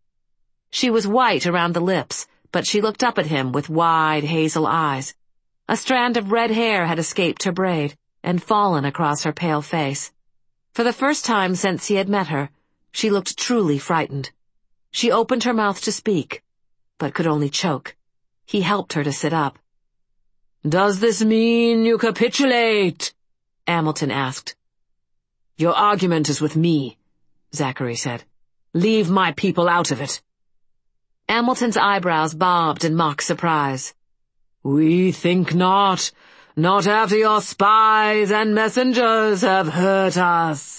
She was white around the lips, but she looked up at him with wide hazel eyes. A strand of red hair had escaped her braid and fallen across her pale face. For the first time since he had met her, she looked truly frightened. She opened her mouth to speak, but could only choke. He helped her to sit up. "Does this mean you capitulate?" Hamilton asked. "Your argument is with me," Zachary said. "Leave my people out of it." Hamilton's eyebrows bobbed in mock surprise. "We think not. Not after your spies and messengers have hurt us.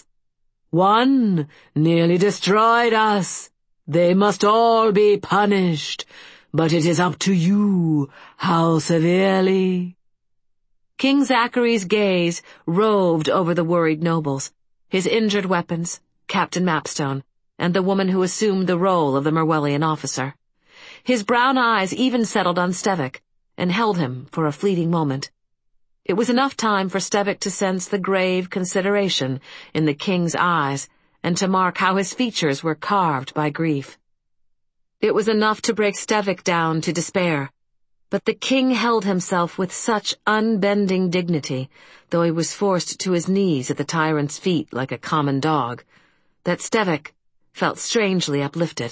One nearly destroyed us. They must all be punished, but it is up to you how severely." King Zachary's gaze roved over the worried nobles, his injured weapons, Captain Mapstone, and the woman who assumed the role of the Merwellian officer. His brown eyes even settled on Stevik, and held him for a fleeting moment. It was enough time for Stevik to sense the grave consideration in the king's eyes, and to mark how his features were carved by grief. It was enough to break Stevik down to despair, but the king held himself with such unbending dignity, though he was forced to his knees at the tyrant's feet like a common dog, that Stevik felt strangely uplifted.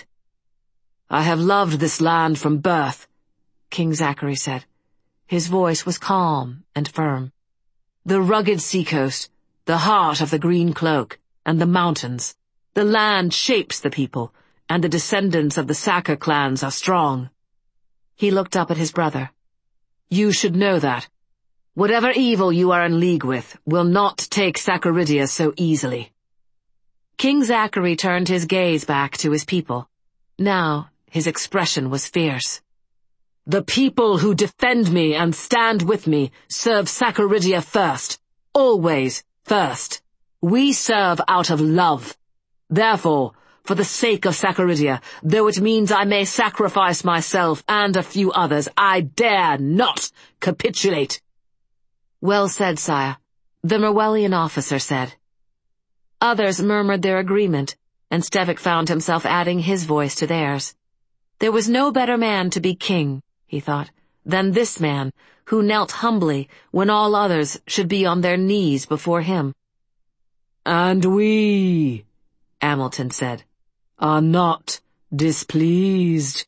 "I have loved this land from birth," King Zachary said. His voice was calm and firm. "The rugged seacoast, the heart of the green cloak, and the mountains. The land shapes the people, and the descendants of the Sacker clans are strong." He looked up at his brother. "You should know that. Whatever evil you are in league with will not take Saccaridia so easily." King Zachary turned his gaze back to his people. Now his expression was fierce. "The people who defend me and stand with me serve Saccaridia first, always first. We serve out of love. Therefore, for the sake of Saccaridia, though it means I may sacrifice myself and a few others, I dare not capitulate." "Well said, sire," the Merwellian officer said. Others murmured their agreement, and Stevik found himself adding his voice to theirs. There was no better man to be king, he thought, than this man, who knelt humbly when all others should be on their knees before him. "And we," Hamilton said, "are not displeased."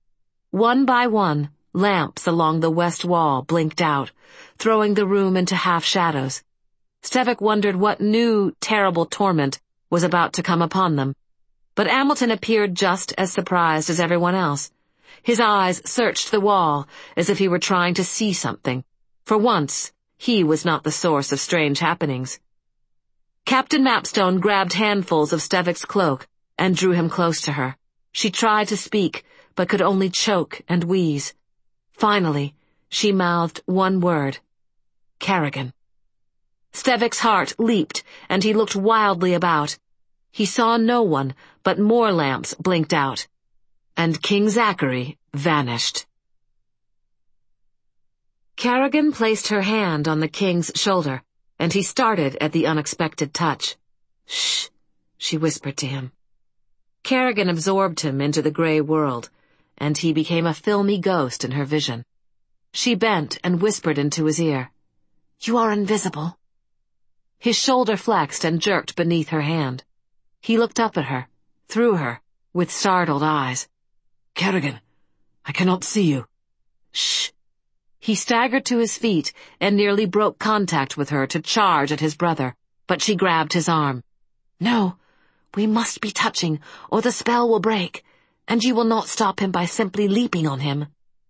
One by one, lamps along the west wall blinked out, throwing the room into half-shadows. Stevik wondered what new, terrible torment was about to come upon them. But Hamilton appeared just as surprised as everyone else. His eyes searched the wall as if he were trying to see something. For once, he was not the source of strange happenings. Captain Mapstone grabbed handfuls of Stevik's cloak and drew him close to her. She tried to speak, but could only choke and wheeze. Finally, she mouthed one word. "Kerrigan." Stevik's heart leaped, and he looked wildly about. He saw no one, but more lamps blinked out. And King Zachary vanished. Kerrigan placed her hand on the king's shoulder, and he started at the unexpected touch. "Shh," she whispered to him. Kerrigan absorbed him into the gray world, and he became a filmy ghost in her vision. She bent and whispered into his ear, "You are invisible." His shoulder flexed and jerked beneath her hand. He looked up at her, through her, with startled eyes. "Kerrigan, I cannot see you." "Shh." He staggered to his feet and nearly broke contact with her to charge at his brother, but she grabbed his arm. "No, we must be touching, or the spell will break, and you will not stop him by simply leaping on him."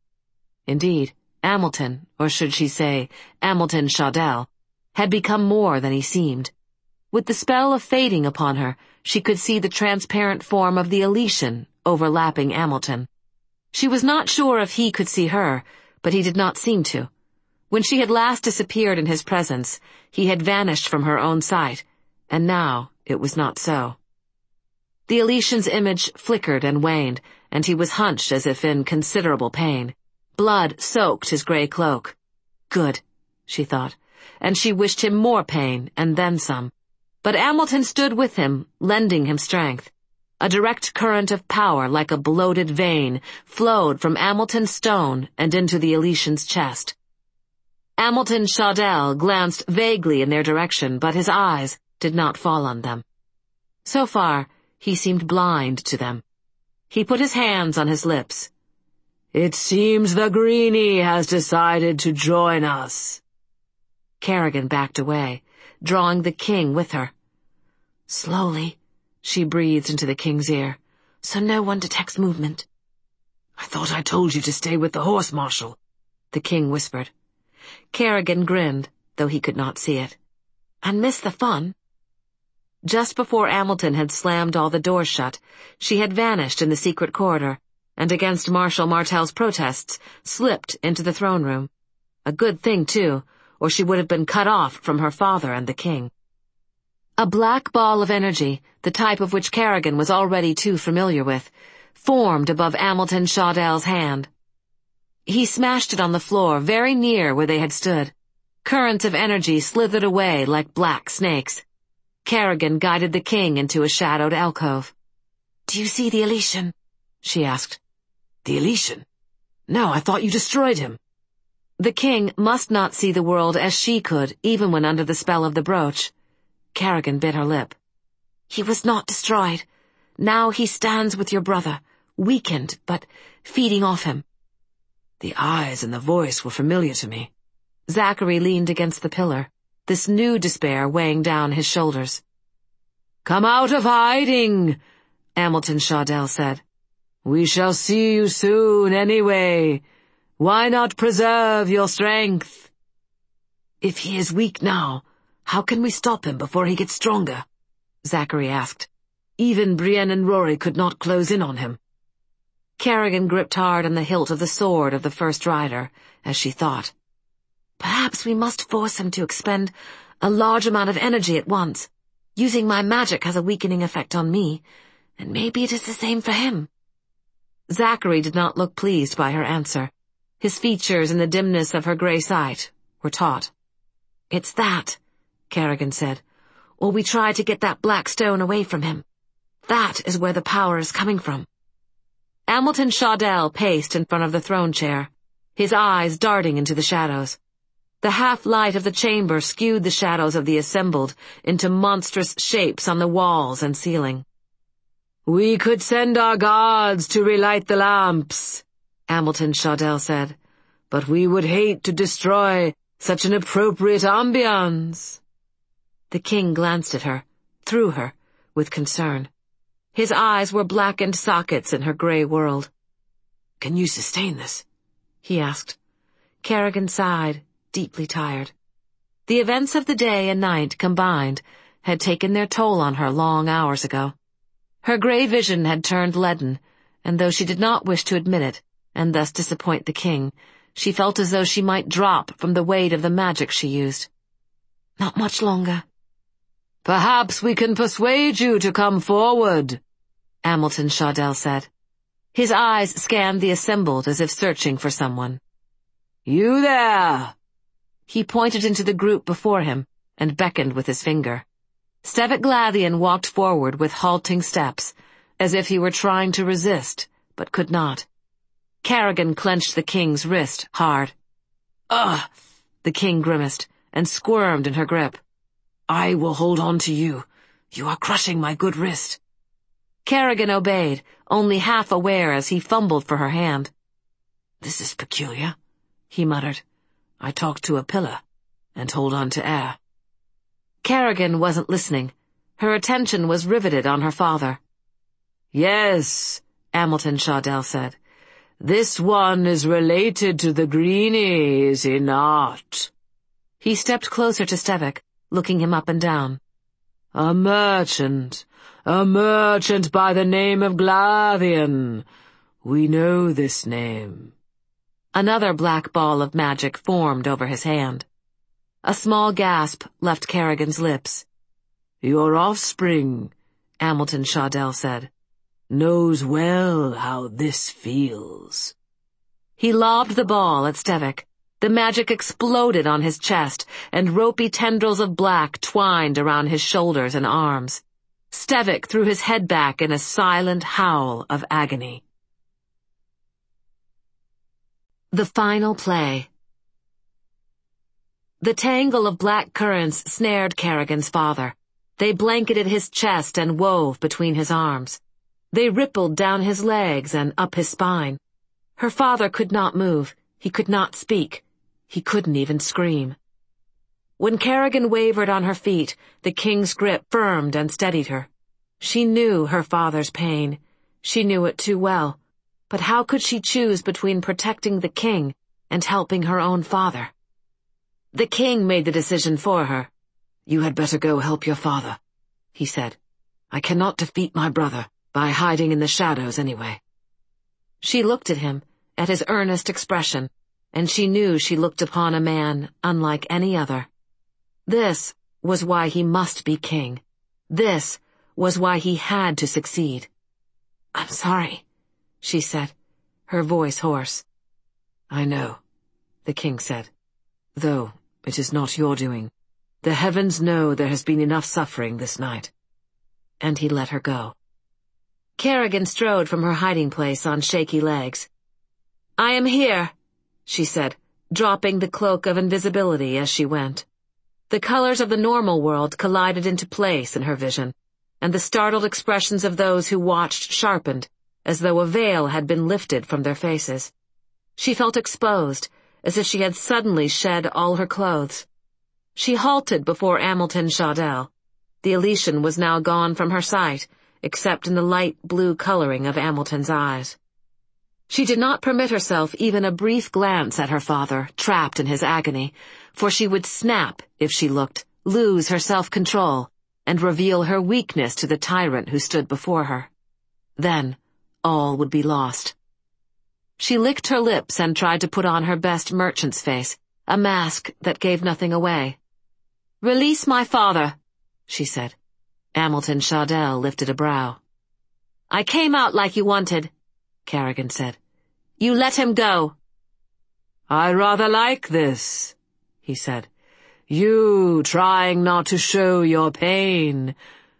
Indeed, Hamilton, or should she say, Hamilton Shadell, had become more than he seemed. With the spell of fading upon her, she could see the transparent form of the Elysian overlapping Hamilton. She was not sure if he could see her, but he did not seem to. When she had last disappeared in his presence, he had vanished from her own sight, and now it was not so. The Elysian's image flickered and waned, and he was hunched as if in considerable pain. Blood soaked his gray cloak. Good, she thought, and she wished him more pain, and then some. But Hamilton stood with him, lending him strength. A direct current of power, like a bloated vein, flowed from Hamilton's stone and into the Elysian's chest. Hamilton Shadell glanced vaguely in their direction, but his eyes did not fall on them. So far, he seemed blind to them. He put his hands on his lips. "It seems the Greenie has decided to join us." Kerrigan backed away, drawing the king with her. "Slowly," she breathed into the king's ear, "so no one detects movement." "I thought I told you to stay with the horse, Marshal," the king whispered. Kerrigan grinned, though he could not see it. "And miss the fun." Just before Hamilton had slammed all the doors shut, she had vanished in the secret corridor, and against Marshal Martel's protests, slipped into the throne room. A good thing, too, or she would have been cut off from her father and the king. A black ball of energy, the type of which Kerrigan was already too familiar with, formed above Hamilton Shawdell's hand. He smashed it on the floor very near where they had stood. Currents of energy slithered away like black snakes. Kerrigan guided the king into a shadowed alcove. "Do you see the Elysian?" she asked. "The Elysian? No, I thought you destroyed him." The king must not see the world as she could, even when under the spell of the brooch. Kerrigan bit her lip. "He was not destroyed. Now he stands with your brother, weakened, but feeding off him." The eyes and the voice were familiar to me. Zachary leaned against the pillar, this new despair weighing down his shoulders. "Come out of hiding," Hamilton Shawdell said. "We shall see you soon anyway. Why not preserve your strength?" "If he is weak now, how can we stop him before he gets stronger?" Zachary asked. "Even Brienne and Rory could not close in on him." Kerrigan gripped hard on the hilt of the sword of the first rider, as she thought. "Perhaps we must force him to expend a large amount of energy at once. Using my magic has a weakening effect on me, and maybe it is the same for him." Zachary did not look pleased by her answer. His features in the dimness of her grey sight were taut. "It's that," Kerrigan said, "or we try to get that black stone away from him. That is where the power is coming from." Hamilton Shawdell paced in front of the throne chair, his eyes darting into the shadows. The half-light of the chamber skewed the shadows of the assembled into monstrous shapes on the walls and ceiling. "We could send our guards to relight the lamps," Hamilton Shawdell said, "but we would hate to destroy such an appropriate ambiance." The king glanced at her, through her, with concern. His eyes were blackened sockets in her grey world. "Can you sustain this?" he asked. Kerrigan sighed, deeply tired. The events of the day and night combined had taken their toll on her long hours ago. Her grey vision had turned leaden, and though she did not wish to admit it, and thus disappoint the king, she felt as though she might drop from the weight of the magic she used. "Not much longer." "Perhaps we can persuade you to come forward," Hamilton Shawdell said. His eyes scanned the assembled as if searching for someone. "You there!" He pointed into the group before him and beckoned with his finger. Stevic Glathian walked forward with halting steps, as if he were trying to resist, but could not. Kerrigan clenched the king's wrist hard. "Ugh!" the king grimaced, and squirmed in her grip. "I will hold on to you. You are crushing my good wrist." Kerrigan obeyed, only half aware as he fumbled for her hand. "This is peculiar," he muttered. "I talk to a pillar, and hold on to air." Kerrigan wasn't listening. Her attention was riveted on her father. "Yes," Hamilton Shawdell said. "This one is related to the Greenie, is he not?" He stepped closer to Stevic, looking him up and down. "A merchant, a merchant by the name of Glathian. We know this name." Another black ball of magic formed over his hand. A small gasp left Kerrigan's lips. "Your offspring," Hamilton Shawdell said, "knows well how this feels." He lobbed the ball at Stevic. The magic exploded on his chest, and ropey tendrils of black twined around his shoulders and arms. Stevic threw his head back in a silent howl of agony. The final play. The tangle of black currents snared Kerrigan's father. They blanketed his chest and wove between his arms. They rippled down his legs and up his spine. Her father could not move. He could not speak. He couldn't even scream. When Kerrigan wavered on her feet, the king's grip firmed and steadied her. She knew her father's pain. She knew it too well. But how could she choose between protecting the king and helping her own father? The king made the decision for her. "You had better go help your father," he said. "I cannot defeat my brother by hiding in the shadows anyway." She looked at him, at his earnest expression, and she knew she looked upon a man unlike any other. This was why he must be king. This was why he had to succeed. "I'm sorry," she said, her voice hoarse. "I know," the king said, "though it is not your doing. The heavens know there has been enough suffering this night." And he let her go. Kerrigan strode from her hiding place on shaky legs. "I am here," she said, dropping the cloak of invisibility as she went. The colors of the normal world collided into place in her vision, and the startled expressions of those who watched sharpened, as though a veil had been lifted from their faces. She felt exposed, as if she had suddenly shed all her clothes. She halted before Amilton Shawdell. The Elysian was now gone from her sight, except in the light blue coloring of Amilton's eyes. She did not permit herself even a brief glance at her father, trapped in his agony, for she would snap if she looked, lose her self-control, and reveal her weakness to the tyrant who stood before her. Then, all would be lost. She licked her lips and tried to put on her best merchant's face, a mask that gave nothing away. "Release my father," she said. Amilton Shawdell lifted a brow. "I came out like you wanted," Kerrigan said. "You let him go." "I rather like this," he said. "You trying not to show your pain.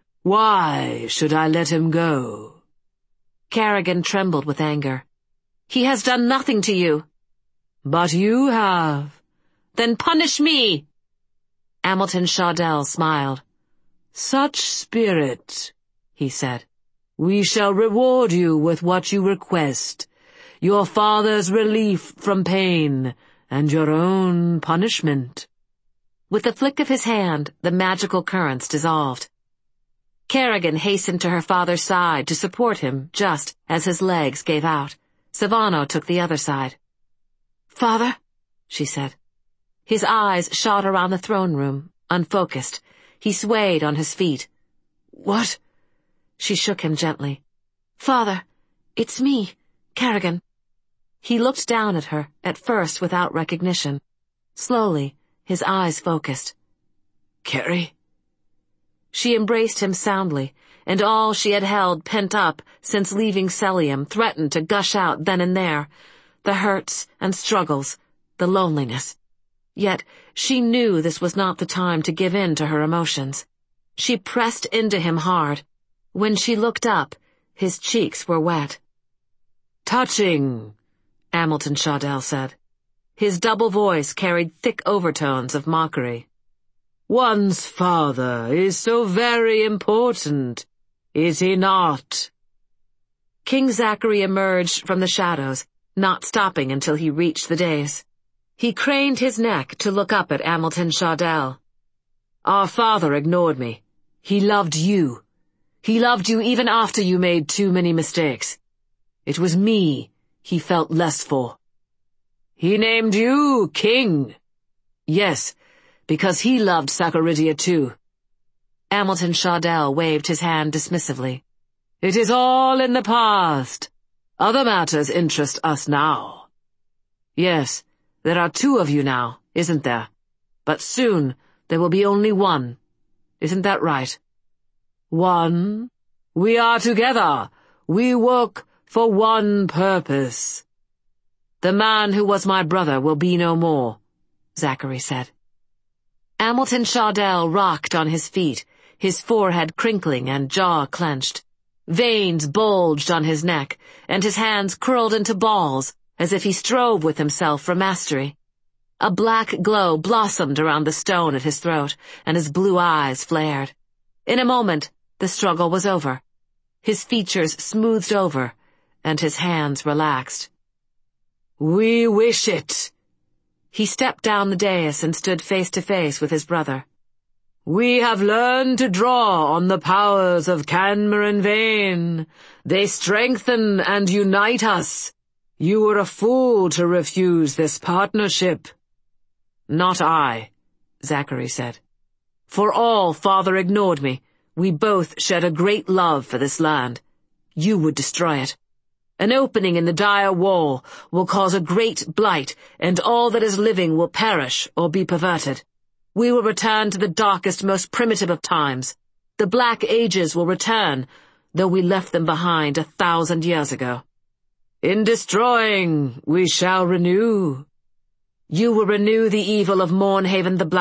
Why should I let him go?" Kerrigan trembled with anger. "He has done nothing to you." "But you have." "Then punish me." Amilton Shawdell smiled. "Such spirit," he said. "We shall reward you with what you request, your father's relief from pain, and your own punishment." With a flick of his hand, the magical currents dissolved. Kerrigan hastened to her father's side to support him just as his legs gave out. Silvano took the other side. "Father," she said. His eyes shot around the throne room, unfocused. He swayed on his feet. "What?" She shook him gently. "Father, it's me, Kerrigan." He looked down at her, at first without recognition. Slowly, his eyes focused. "Kerry?" She embraced him soundly, and all she had held pent up since leaving Celium threatened to gush out then and there. The hurts and struggles, the loneliness. Yet she knew this was not the time to give in to her emotions. She pressed into him hard. When she looked up, his cheeks were wet. "Touching," Amilton Shawdell said. His double voice carried thick overtones of mockery. "One's father is so very important, is he not?" King Zachary emerged from the shadows, not stopping until he reached the dais. He craned his neck to look up at Amilton Shawdell. "Our father ignored me. He loved you. He loved you even after you made too many mistakes. It was me he felt less for. He named you king. Yes, because he loved Sacaridia too." Amilton Shawdell waved his hand dismissively. "It is all in the past. Other matters interest us now. Yes, there are two of you now, isn't there? But soon there will be only one. Isn't that right? One. We are together. We work for one purpose." "The man who was my brother will be no more," Zachary said. Amilton Shawdell rocked on his feet, his forehead crinkling and jaw clenched. Veins bulged on his neck, and his hands curled into balls, as if he strove with himself for mastery. A black glow blossomed around the stone at his throat, and his blue eyes flared. In a moment, the struggle was over. His features smoothed over, and his hands relaxed. "We wish it." He stepped down the dais and stood face to face with his brother. "We have learned to draw on the powers of Canmore Vane. They strengthen and unite us. You were a fool to refuse this partnership." "Not I," Zachary said. "For all father ignored me, we both shared a great love for this land. You would destroy it. An opening in the dire wall will cause a great blight, and all that is living will perish or be perverted. We will return to the darkest, most primitive of times. The Black Ages will return, though we left them behind a thousand years ago. In destroying, we shall renew. You will renew the evil of Mournhaven the Black.